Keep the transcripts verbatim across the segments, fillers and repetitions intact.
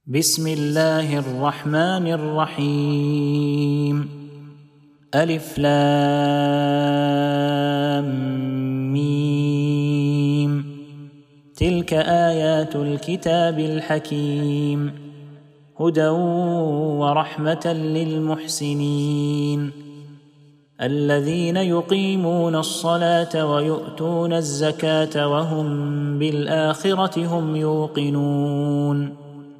بسم الله الرحمن الرحيم. ألف لام ميم. تلك آيات الكتاب الحكيم، هدى ورحمة للمحسنين الذين يقيمون الصلاة ويؤتون الزكاة وهم بالآخرة هم يوقنون.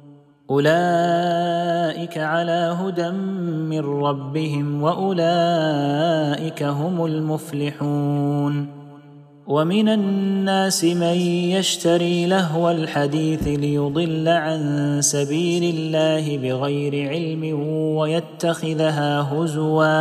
أولئك على هدى من ربهم وأولئك هم المفلحون. ومن الناس من يشتري لهو الحديث ليضل عن سبيل الله بغير علم ويتخذها هزوا،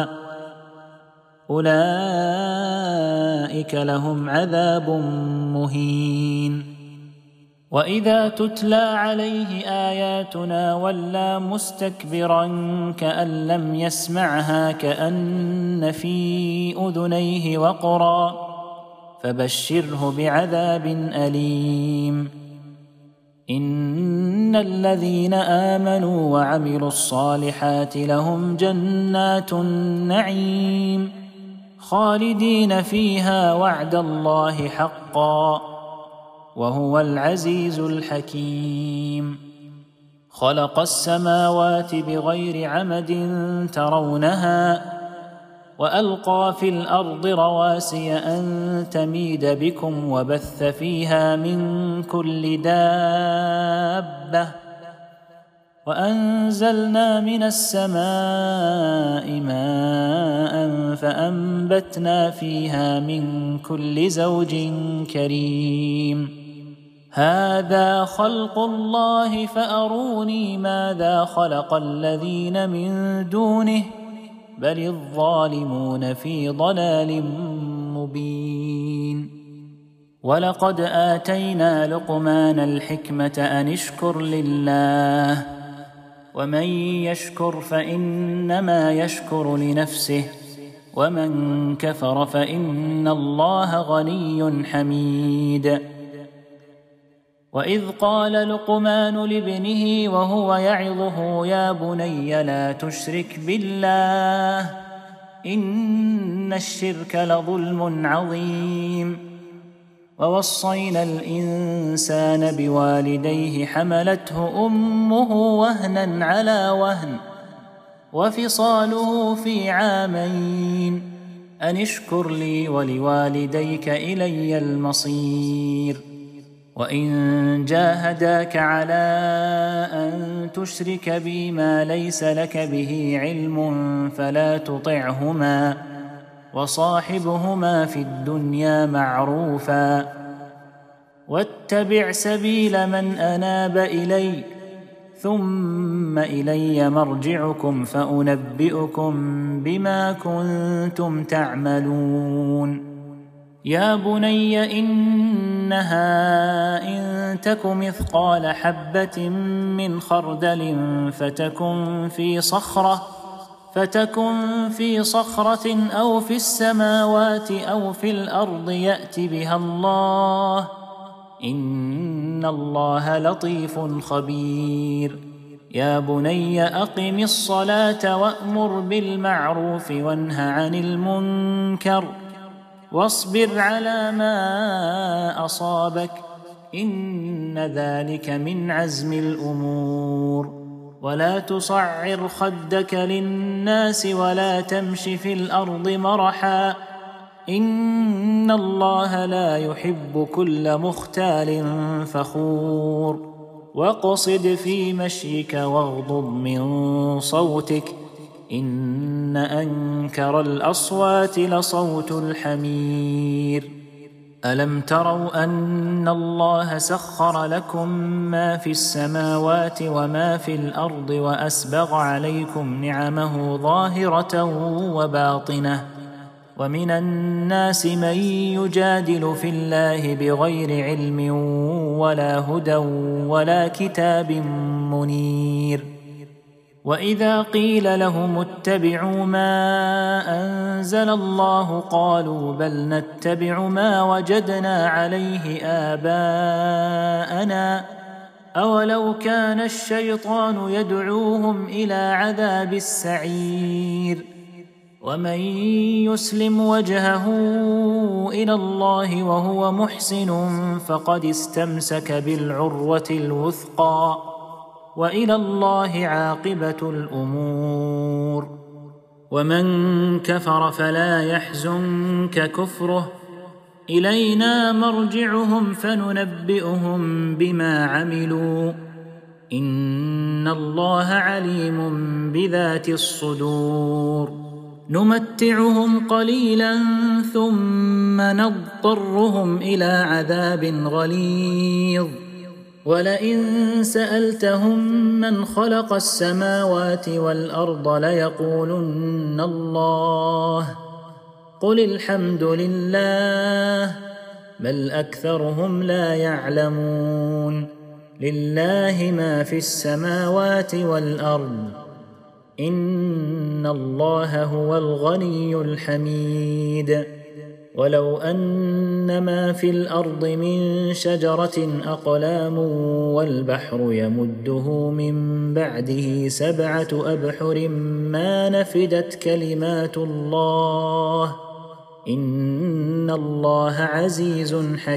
أولئك لهم عذاب مهين. وإذا تتلى عليه آياتنا ولى مستكبرا كأن لم يسمعها كأن في أذنيه وقرا، فبشره بعذاب أليم. إن الذين آمنوا وعملوا الصالحات لهم جنات النعيم خالدين فيها وعد الله حقا، وهو العزيز الحكيم. خلق السماوات بغير عمد ترونها وألقى في الأرض رواسي أن تميد بكم وبث فيها من كل دابة، وأنزلنا من السماء ماء فأنبتنا فيها من كل زوج كريم. هذا خلق الله فأروني ماذا خلق الذين من دونه بل الظالمون في ضلال مبين. ولقد آتينا لقمان الحكمة أن اشكر لله، ومن يشكر فإنما يشكر لنفسه، ومن كفر فإن الله غني حميد. وإذ قال لقمان لابنه وهو يعظه يا بني لا تشرك بالله إن الشرك لظلم عظيم. ووصينا الإنسان بوالديه حملته أمه وهنا على وهن وفصاله في عامين أن اشكر لي ولوالديك إلي المصير. وإن جاهداك على أن تشرك بي ما ليس لك به علم فلا تطعهما وصاحبهما في الدنيا معروفا، واتبع سبيل من أناب إلي ثم إلي مرجعكم فأنبئكم بما كنتم تعملون. يا بني إنها إن تك مثقال حبة من خردل فتكن في صخرة فتكن في صخرة أو في السماوات أو في الأرض يأت بها الله إن الله لطيف خبير. يا بني أقم الصلاة وأمر بالمعروف وانه عن المنكر واصبر على ما أصابك إن ذلك من عزم الأمور. ولا تصعر خدك للناس ولا تمش في الأرض مرحا إن الله لا يحب كل مختال فخور. واقصد في مشيك واغضض من صوتك إن أنكر الأصوات لصوت الحمير. ألم تروا أن الله سخر لكم ما في السماوات وما في الأرض وأسبغ عليكم نعمه ظاهرة وباطنة، ومن الناس من يجادل في الله بغير علم ولا هدى ولا كتاب منير. وإذا قيل لهم اتبعوا ما أنزل الله قالوا بل نتبع ما وجدنا عليه آباءنا أولو كان الشيطان يدعوهم إلى عذاب السعير ومن يسلم وجهه إلى الله وهو محسن فقد استمسك بالعروة الوثقى وإلى الله عاقبة الأمور ومن كفر فلا يحزنك كفره إلينا مرجعهم فننبئهم بما عملوا إن الله عليم بذات الصدور نمتعهم قليلا ثم نضطرهم إلى عذاب غليظ ولئن سألتهم من خلق السماوات والأرض ليقولن الله قل الحمد لله بل أكثرهم لا يعلمون لله ما في السماوات والأرض إن الله هو الغني الحميد ولو أن ما في الأرض من شجرة أقلام والبحر يمده من بعده سبعة أبحر ما نفدت كلمات الله إن الله عزيز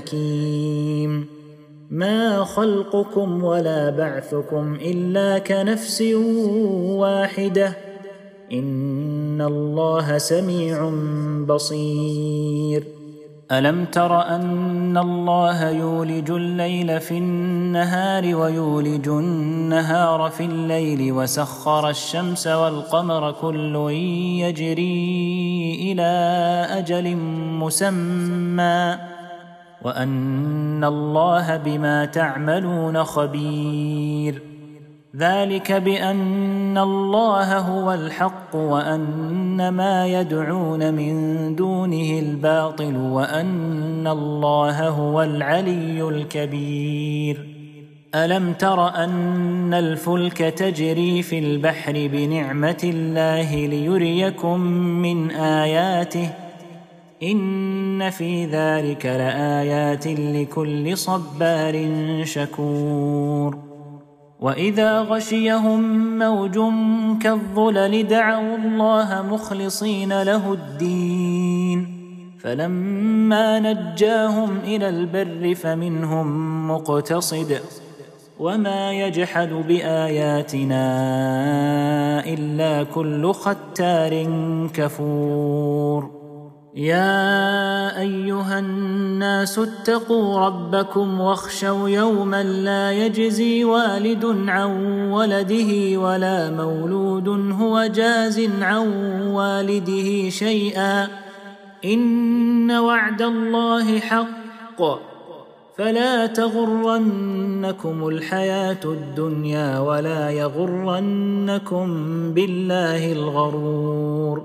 حكيم ما خلقكم ولا بعثكم إلا كنفس واحدة إن الله سميع بصير ألم تر أن الله يولج الليل في النهار ويولج النهار في الليل وسخر الشمس والقمر كل يجري إلى أجل مسمى وأن الله بما تعملون خبير ذلك بأن الله هو الحق وأن ما يدعون من دونه الباطل وأن الله هو العلي الكبير ألم تر أن الفلك تجري في البحر بنعمة الله ليريكم من آياته إن في ذلك لآيات لكل صبار شكور وإذا غشيهم موج كالظلل دعوا الله مخلصين له الدين فلما نجاهم إلى البر فمنهم مقتصد وما يجحد بآياتنا إلا كل ختار كفور يا أيها الناس اتقوا ربكم واخشوا يوما لا يجزي والد عن ولده ولا مولود هو جاز عن والده شيئا إن وعد الله حق فلا تغرنكم الحياة الدنيا ولا يغرنكم بالله الغرور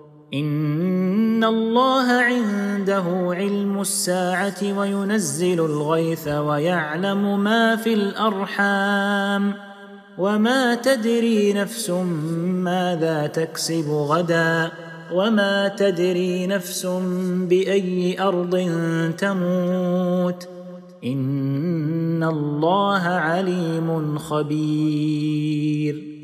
إن الله عنده علم الساعة وينزل الغيث ويعلم ما في الأرحام وما تدري نفس ماذا تكسب غدا وما تدري نفس بأي أرض تموت إن الله عليم خبير